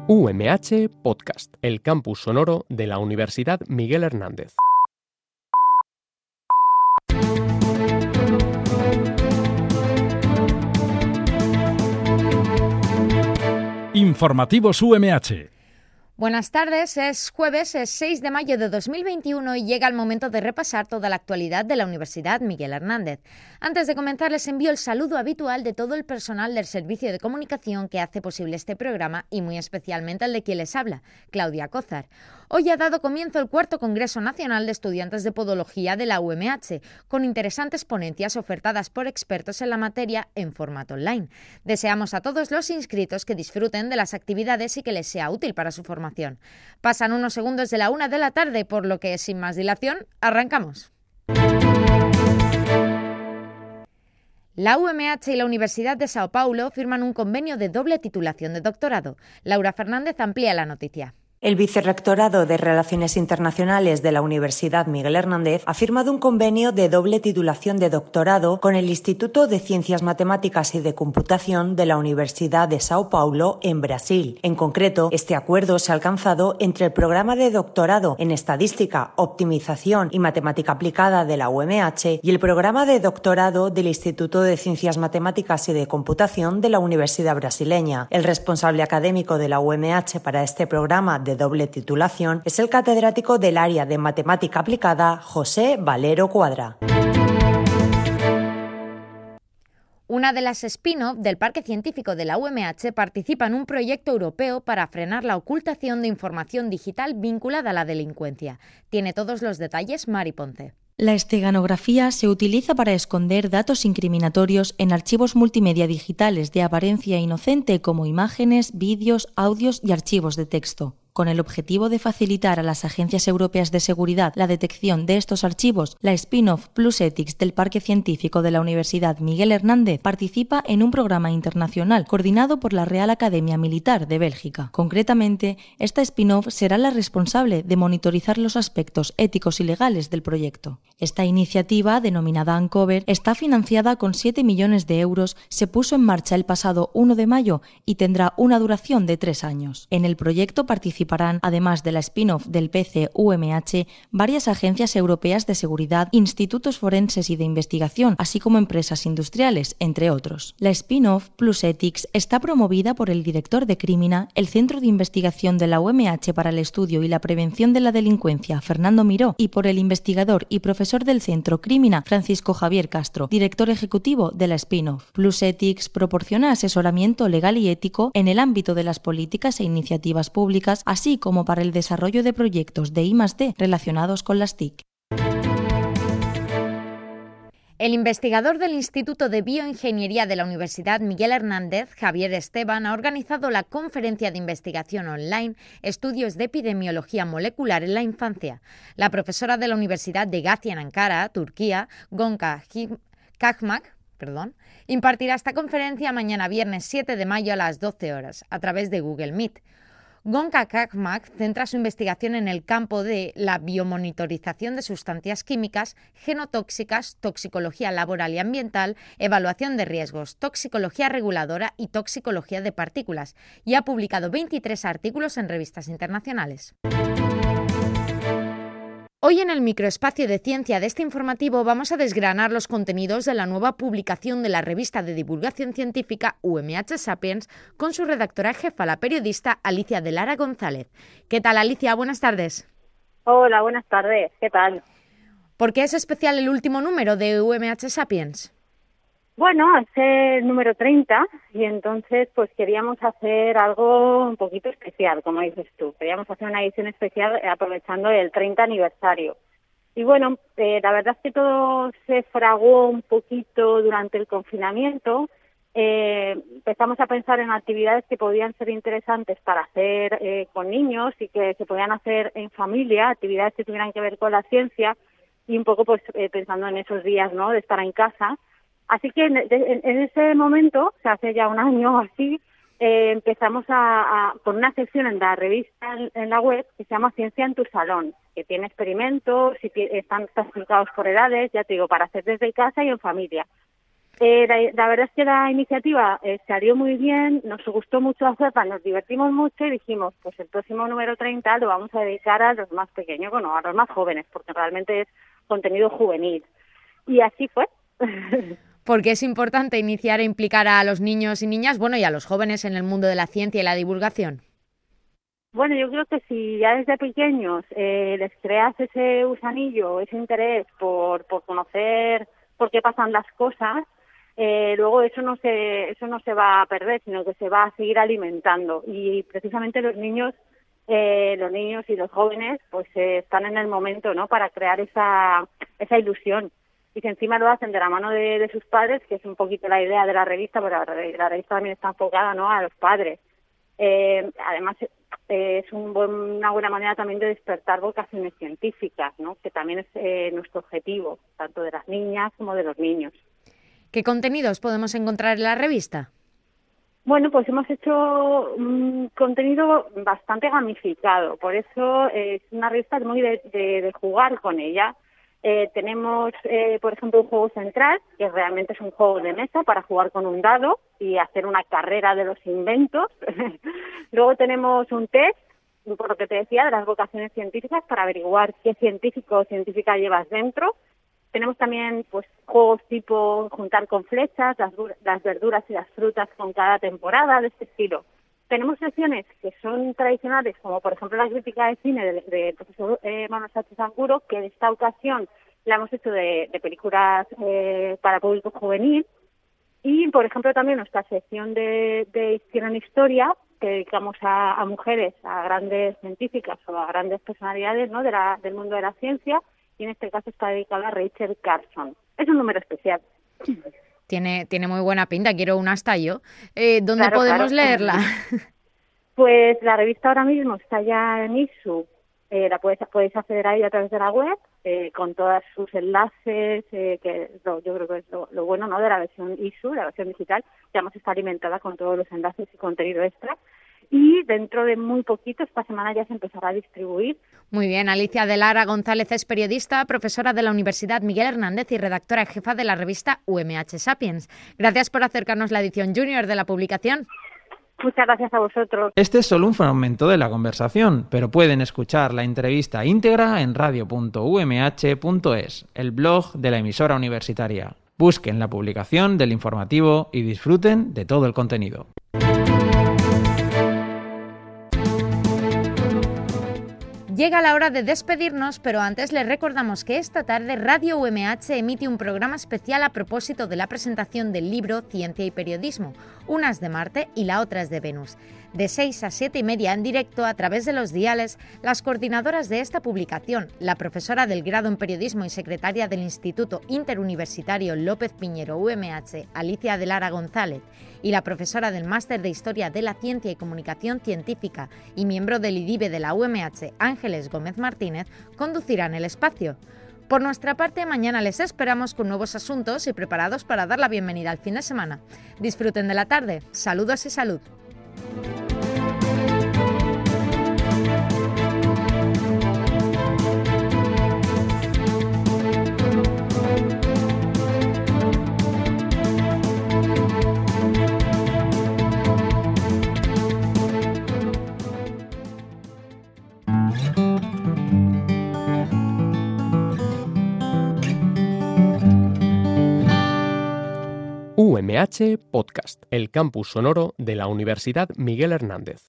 UMH Podcast, el campus sonoro de la Universidad Miguel Hernández. Informativos UMH. Buenas tardes, es jueves, es 6 de mayo de 2021 y llega el momento de repasar toda la actualidad de la Universidad Miguel Hernández. Antes de comenzar les envío el saludo habitual de todo el personal del Servicio de Comunicación que hace posible este programa y muy especialmente el de quien les habla, Claudia Cózar. Hoy ha dado comienzo el cuarto Congreso Nacional de Estudiantes de Podología de la UMH, con interesantes ponencias ofertadas por expertos en la materia en formato online. Deseamos a todos los inscritos que disfruten de las actividades y que les sea útil para su formación. Pasan unos segundos de la 1 de la tarde, por lo que, sin más dilación, arrancamos. La UMH y la Universidad de Sao Paulo firman un convenio de doble titulación de doctorado. Laura Fernández amplía la noticia. El Vicerrectorado de Relaciones Internacionales de la Universidad Miguel Hernández ha firmado un convenio de doble titulación de doctorado con el Instituto de Ciencias Matemáticas y de Computación de la Universidad de Sao Paulo en Brasil. En concreto, este acuerdo se ha alcanzado entre el programa de doctorado en Estadística, Optimización y Matemática Aplicada de la UMH y el programa de doctorado del Instituto de Ciencias Matemáticas y de Computación de la Universidad Brasileña. El responsable académico de la UMH para este programa de doble titulación es el catedrático del área de Matemática Aplicada, José Valero Cuadra. Una de las spin-off del Parque Científico de la UMH participa en un proyecto europeo para frenar la ocultación de información digital vinculada a la delincuencia. Tiene todos los detalles Mari Ponce. La esteganografía se utiliza para esconder datos incriminatorios en archivos multimedia digitales de apariencia inocente como imágenes, vídeos, audios y archivos de texto. Con el objetivo de facilitar a las agencias europeas de seguridad la detección de estos archivos, la spin-off PlusEthics del Parque Científico de la Universidad Miguel Hernández participa en un programa internacional coordinado por la Real Academia Militar de Bélgica. Concretamente, esta spin-off será la responsable de monitorizar los aspectos éticos y legales del proyecto. Esta iniciativa, denominada Uncover, está financiada con 7 millones de euros, se puso en marcha el pasado 1 de mayo y tendrá una duración de 3 años. En el proyecto participarán, además de la spin-off del PC-UMH, varias agencias europeas de seguridad, institutos forenses y de investigación, así como empresas industriales, entre otros. La spin-off PlusEthics está promovida por el director de Crimina, el Centro de Investigación de la UMH para el Estudio y la Prevención de la Delincuencia, Fernando Miró, y por el investigador y profesor del Centro Crimina, Francisco Javier Castro, director ejecutivo de la spin-off. PlusEthics proporciona asesoramiento legal y ético en el ámbito de las políticas e iniciativas públicas, así como para el desarrollo de proyectos de I+D relacionados con las TIC. El investigador del Instituto de Bioingeniería de la Universidad Miguel Hernández, Javier Esteban, ha organizado la conferencia de investigación online Estudios de Epidemiología Molecular en la Infancia. La profesora de la Universidad de Gazi en Ankara, Turquía, Gonca Kakmak, impartirá esta conferencia mañana viernes 7 de mayo a las 12 horas a través de Google Meet. Gonca Kakmak centra su investigación en el campo de la biomonitorización de sustancias químicas, genotóxicas, toxicología laboral y ambiental, evaluación de riesgos, toxicología reguladora y toxicología de partículas, y ha publicado 23 artículos en revistas internacionales. Hoy en el microespacio de ciencia de este informativo vamos a desgranar los contenidos de la nueva publicación de la revista de divulgación científica UMH Sapiens con su redactora jefa, la periodista Alicia de Lara González. ¿Qué tal, Alicia? Buenas tardes. Hola, buenas tardes. ¿Qué tal? ¿Por qué es especial el último número de UMH Sapiens? Bueno, es el número 30 y entonces pues queríamos hacer algo un poquito especial, como dices tú. Queríamos hacer una edición especial aprovechando el 30 aniversario. Y bueno, la verdad es que todo se fraguó un poquito durante el confinamiento. Empezamos a pensar en actividades que podían ser interesantes para hacer con niños y que se podían hacer en familia, actividades que tuvieran que ver con la ciencia y un poco pues pensando en esos días, ¿no?, de estar en casa. Así que en ese momento, o sea, hace ya un año así, empezamos con una sección en la revista, en la web, que se llama Ciencia en tu Salón, que tiene experimentos y están clasificados por edades, ya te digo, para hacer desde casa y en familia. La verdad es que la iniciativa salió muy bien, nos gustó mucho hacerla, nos divertimos mucho y dijimos, pues el próximo número 30 lo vamos a dedicar a los más pequeños, bueno, a los más jóvenes, porque realmente es contenido juvenil. Y así fue. Porque es importante iniciar e implicar a los niños y niñas, bueno, y a los jóvenes en el mundo de la ciencia y la divulgación. Bueno, yo creo que si ya desde pequeños les creas ese gusanillo, ese interés por conocer por qué pasan las cosas, luego eso no se va a perder, sino que se va a seguir alimentando. Y precisamente los niños y los jóvenes pues están en el momento, ¿no?, para crear esa ilusión. Y si encima lo hacen de la mano de sus padres, que es un poquito la idea de la revista, pero la revista también está enfocada, ¿no?, a los padres. Además es una buena manera también de despertar vocaciones científicas, ¿no?, que también es nuestro objetivo, tanto de las niñas como de los niños. ¿Qué contenidos podemos encontrar en la revista? Bueno, pues hemos hecho un contenido bastante gamificado, por eso es una revista muy de jugar con ella. Tenemos, por ejemplo, un juego central, que realmente es un juego de mesa para jugar con un dado y hacer una carrera de los inventos. Luego tenemos un test, por lo que te decía, de las vocaciones científicas, para averiguar qué científico o científica llevas dentro. Tenemos también pues juegos tipo juntar con flechas, las verduras y las frutas con cada temporada, de este estilo. Tenemos secciones que son tradicionales, como por ejemplo la crítica de cine del profesor Manuel Sánchez Angulo, que en esta ocasión la hemos hecho de películas para público juvenil. Y, por ejemplo, también nuestra sección de Hicieron Historia, que dedicamos a mujeres, a grandes científicas o a grandes personalidades, ¿no?, del mundo de la ciencia, y en este caso está dedicada a Rachel Carson. Es un número especial. Tiene muy buena pinta, quiero una hasta yo. ¿Dónde podemos leerla? Pues la revista ahora mismo está ya en ISU, podéis acceder a ella a través de la web, con todos sus enlaces, yo creo que es lo bueno, ¿no?, de la versión ISU, la versión digital, que además está alimentada con todos los enlaces y contenido extra. Y dentro de muy poquito, esta semana ya se empezará a distribuir. Muy bien, Alicia de Lara González es periodista, profesora de la Universidad Miguel Hernández y redactora jefa de la revista UMH Sapiens. Gracias por acercarnos la edición junior de la publicación. Muchas gracias a vosotros. Este es solo un fragmento de la conversación, pero pueden escuchar la entrevista íntegra en radio.umh.es, el blog de la emisora universitaria. Busquen la publicación del informativo y disfruten de todo el contenido. Llega la hora de despedirnos, pero antes les recordamos que esta tarde Radio UMH emite un programa especial a propósito de la presentación del libro Ciencia y Periodismo. Una es de Marte y la otra es de Venus. De 6 a 7 y media en directo a través de los diales, las coordinadoras de esta publicación, la profesora del grado en Periodismo y secretaria del Instituto Interuniversitario López Piñero UMH, Alicia de Lara González, y la profesora del Máster de Historia de la Ciencia y Comunicación Científica y miembro del IDIBE de la UMH, Ángeles Gómez Martínez, conducirán el espacio. Por nuestra parte, mañana les esperamos con nuevos asuntos y preparados para dar la bienvenida al fin de semana. Disfruten de la tarde. Saludos y salud. UMH Podcast, el campus sonoro de la Universidad Miguel Hernández.